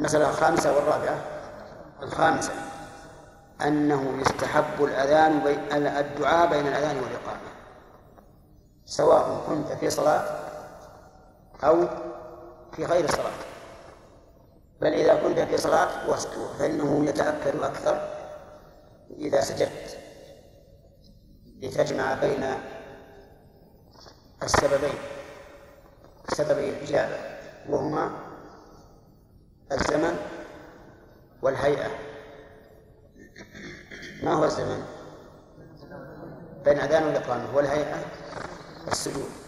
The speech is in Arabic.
المسألة الخامسة والرابعة. الخامسة أنه يستحب الدعاء بين الأذان والإقامة، سواء كنت في صلاة أو في غير صلاة. بل إذا كنت في صلاة فإنه يتأكد أكثر إذا سجدت لتجمع بين سببي الإجابة، وهما الزمن والهيئة. ما هو الزمن؟ بين الأذان والإقامة، والهيئة السجود.